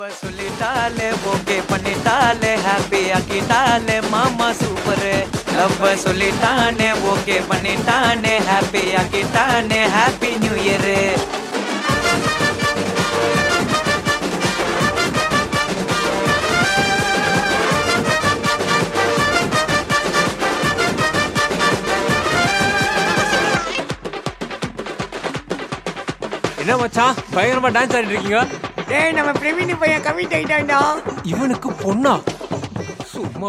சொல்லிட்டாலே okay பண்ணிட்டாலே happy ஆக்கிட்டாலே மாமா super. அப்ப சொல்லிட்டானே ஓகே பண்ணிட்டானே ஹாப்பி ஆக்கிட்டானே ஹாப்பி நியூ இயர். என்ன மச்சான் பயங்கரமா டான்ஸ் ஆடிட்டு இருக்கீங்க? டேய் நம்ம பிரவீன் பையன் கமிட் ஆயிட்டான்டா. இவனுக்கு பொண்ணா? சும்மா